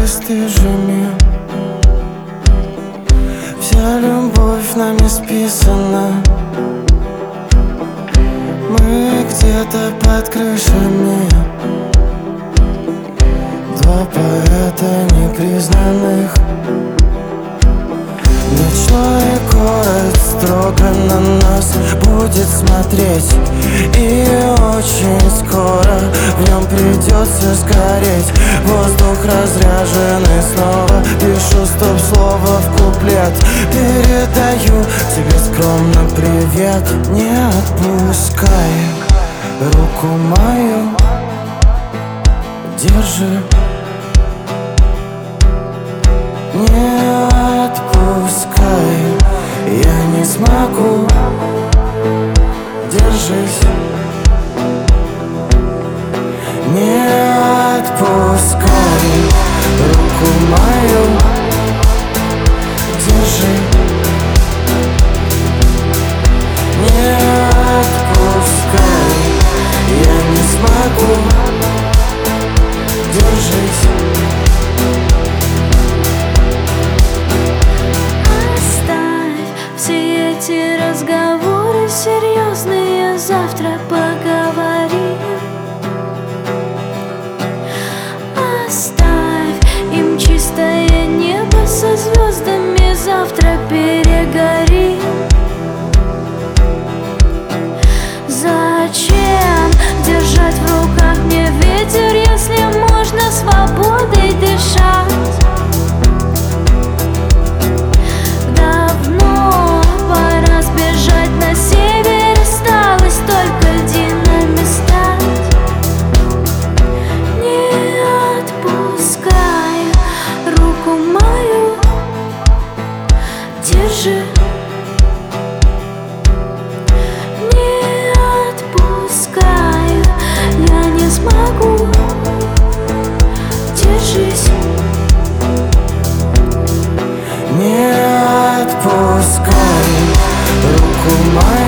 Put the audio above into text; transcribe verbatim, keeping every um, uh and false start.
бесстыжими. Вся любовь нами списана. Мы где-то под крышами. Два поэта непризнанных. Ночной город строго на нас будет смотреть, и очень скоро в нем придется сгореть. Воздух разряженный снова. Пишу стоп-слово в куплет. Передаю тебе скромно привет. Не отпускай руку мою, держи. Не отпускай, я не смогу. Держись. Не отпускай руку мою, держи. Не отпускай, я не смогу. Держись. Эти разговоры серьезные, завтра поговорим. Оставь им чистое небо со звездами, завтра перегорим. Зачем держать в руках мне ветер, если можно свободой дышать? Держи. Не отпускаю, я не смогу. Держись. Не отпускай руку мою.